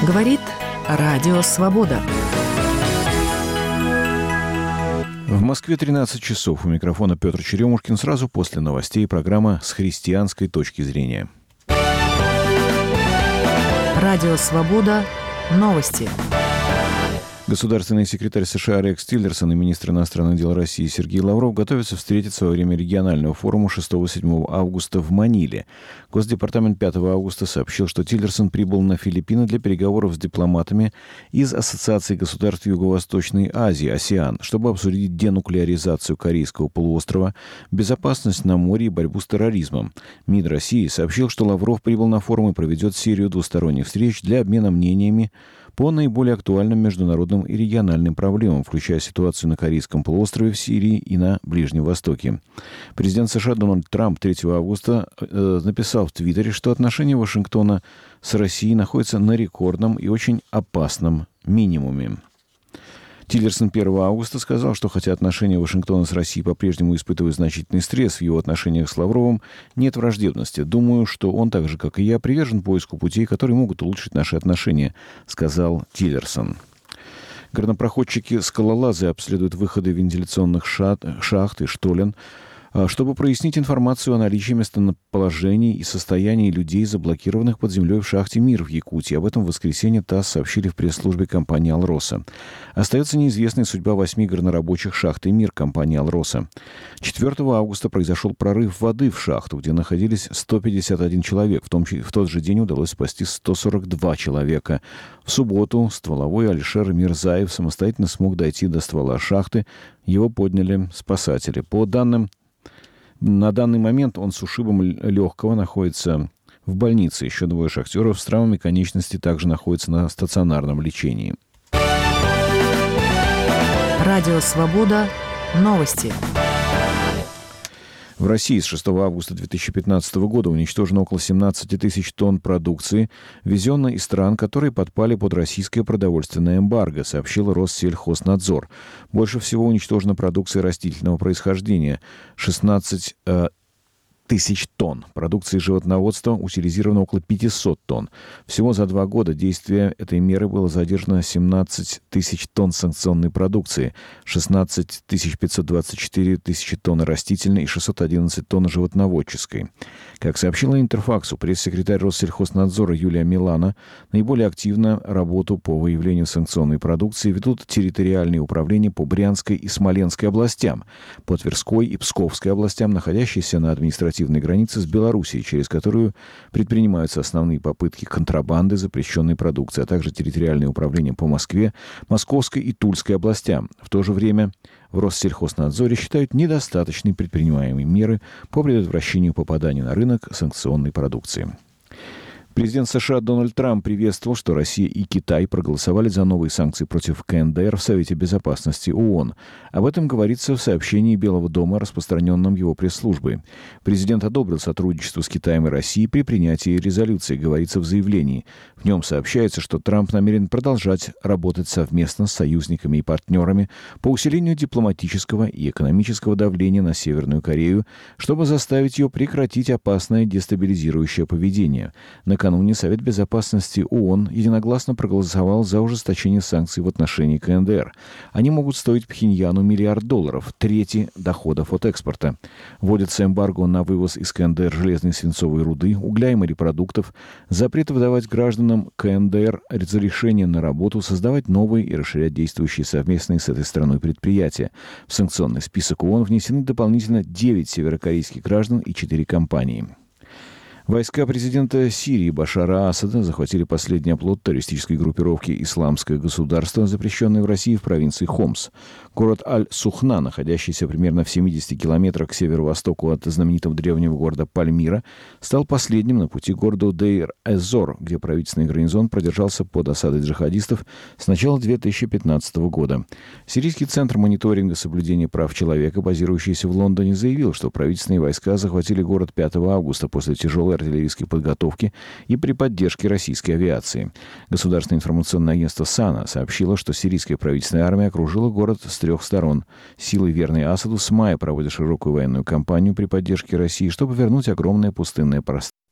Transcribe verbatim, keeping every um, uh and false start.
Говорит Радио Свобода. В Москве тринадцать часов. У микрофона Петр Черемушкин. Сразу после новостей программа «С христианской точки зрения». Радио Свобода. Новости. Государственный секретарь США Рекс Тиллерсон и министр иностранных дел России Сергей Лавров готовятся встретиться во время регионального форума шестого-седьмого августа в Маниле. Госдепартамент пятого августа сообщил, что Тиллерсон прибыл на Филиппины для переговоров с дипломатами из Ассоциации государств Юго-Восточной Азии (АСЕАН), чтобы обсудить денуклеаризацию Корейского полуострова, безопасность на море и борьбу с терроризмом. МИД России сообщил, что Лавров прибыл на форум и проведет серию двусторонних встреч для обмена мнениями по наиболее актуальным международным и региональным проблемам, включая ситуацию на Корейском полуострове, в Сирии и на Ближнем Востоке. Президент США Дональд Трамп третьего августа э, написал в Твиттере, что отношения Вашингтона с Россией находятся на рекордном и очень опасном минимуме. Тиллерсон первого августа сказал, что хотя отношения Вашингтона с Россией по-прежнему испытывают значительный стресс, в его отношениях с Лавровым нет враждебности. «Думаю, что он, так же, как и я, привержен поиску путей, которые могут улучшить наши отношения», — сказал Тиллерсон. Горнопроходчики-скалолазы обследуют выходы вентиляционных шахт и штолен, чтобы прояснить информацию о наличии местоположений и состоянии людей, заблокированных под землей в шахте «Мир» в Якутии. Об этом в воскресенье ТАСС сообщили в пресс-службе компании «Алроса». Остается неизвестной судьба восьми горнорабочих шахты «Мир» компании «Алроса». четвёртого августа произошел прорыв воды в шахту, где находились сто пятьдесят один человек. В, том, в тот же день удалось спасти сто сорок два человека. В субботу стволовой Алишер Мирзаев самостоятельно смог дойти до ствола шахты. Его подняли спасатели. По данным На данный момент он с ушибом легкого находится в больнице. Еще двое шахтеров с травмами конечностей также находятся на стационарном лечении. Радио Свобода. Новости. В России с шестого августа две тысячи пятнадцатого года уничтожено около семнадцать тысяч тонн продукции, везенной из стран, которые подпали под российское продовольственное эмбарго, сообщил Россельхознадзор. Больше всего уничтожена продукция растительного происхождения – шестнадцать тысяч тонн. Продукции животноводства утилизировано около пятьсот тонн. Всего за два года действия этой меры было задержано семнадцать тысяч тонн санкционной продукции, шестнадцать тысяч пятьсот двадцать четыре тысячи тонн растительной и шестьсот одиннадцать тонн животноводческой. Как сообщила Интерфаксу пресс-секретарь Россельхознадзора Юлия Милана, наиболее активно работу по выявлению санкционной продукции ведут территориальные управления по Брянской и Смоленской областям, по Тверской и Псковской областям, находящиеся на административной границы с Белоруссией, через которую предпринимаются основные попытки контрабанды запрещенной продукции, а также территориальные управления по Москве, Московской и Тульской областям. В то же время в Россельхознадзоре считают недостаточной предпринимаемые меры по предотвращению попадания на рынок санкционной продукции. Президент США Дональд Трамп приветствовал, что Россия и Китай проголосовали за новые санкции против КНДР в Совете Безопасности ООН. Об этом говорится в сообщении Белого дома, распространенном его пресс-службой. Президент одобрил сотрудничество с Китаем и Россией при принятии резолюции, говорится в заявлении. В нем сообщается, что Трамп намерен продолжать работать совместно с союзниками и партнерами по усилению дипломатического и экономического давления на Северную Корею, чтобы заставить ее прекратить опасное дестабилизирующее поведение. Накануне Совет Безопасности ООН единогласно проголосовал за ужесточение санкций в отношении КНДР. Они могут стоить Пхеньяну миллиард долларов, трети доходов от экспорта. Вводится эмбарго на вывоз из КНДР железной и свинцовой руды, угля и морепродуктов, запрет выдавать гражданам КНДР разрешение на работу, создавать новые и расширять действующие совместные с этой страной предприятия. В санкционный список ООН внесены дополнительно девять северокорейских граждан и четыре компании. Войска президента Сирии Башара Асада захватили последний оплот террористической группировки «Исламское государство», запрещенной в России в провинции Хомс. Город Аль-Сухна, находящийся примерно в семидесяти километрах к северо-востоку от знаменитого древнего города Пальмира, стал последним на пути к городу Дейр-эз-Зор, где правительственный гарнизон продержался под осадой джихадистов с начала две тысячи пятнадцатого года. Сирийский центр мониторинга соблюдения прав человека, базирующийся в Лондоне, заявил, что правительственные войска захватили город пятого августа после тяжелой артиллерийской подготовки и при поддержке российской авиации. Государственное информационное агентство САНА сообщило, что сирийская правительственная армия окружила город с трех сторон. Силы, верные Асаду, с мая проводят широкую военную кампанию при поддержке России, чтобы вернуть огромное пустынное пространство